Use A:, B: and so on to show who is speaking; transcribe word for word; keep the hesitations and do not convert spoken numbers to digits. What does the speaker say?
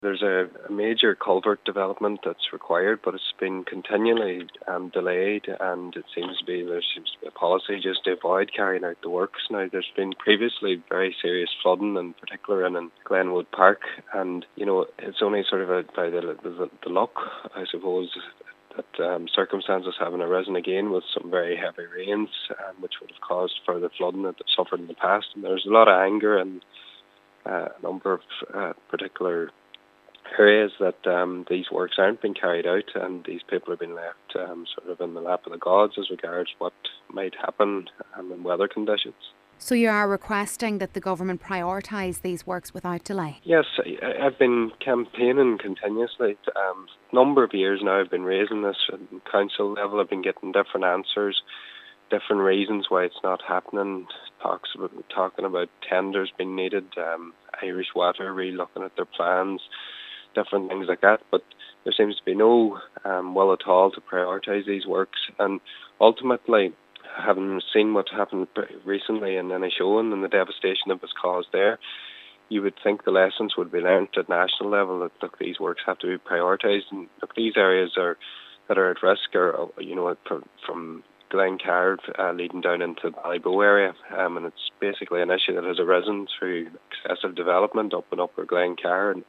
A: There's a, a major culvert development that's required, but it's been continually um, delayed, and it seems to be there seems to be a policy just to avoid carrying out the works. Now, there's been previously very serious flooding, in particular in, in Glenwood Park, and you know it's only sort of a, by the, the the luck, I suppose, that um, circumstances haven't arisen again with some very heavy rains, um, which would have caused further flooding that they've suffered in the past. And there's a lot of anger and uh, a number of uh, particular areas that um, these works aren't being carried out, and these people are being left um, sort of in the lap of the gods as regards what might happen um, in weather conditions.
B: So you are requesting that the government prioritise these works without delay?
A: Yes, I, I've been campaigning continuously. A um, number of years now I've been raising this at council level. I've been getting different answers, different reasons why it's not happening. Talks about, talking about tenders being needed, um, Irish Water re-looking at their plans, different things like that, but there seems to be no um, will at all to prioritise these works. And ultimately, having seen what happened recently in Inishowen and the devastation that was caused there, you would think the lessons would be learnt at national level that look, these works have to be prioritised, and look, these areas are that are at risk are, you know, from Glencar uh, leading down into Ballyboe area, um, and it's basically an issue that has arisen through excessive development up and upper Glencar. And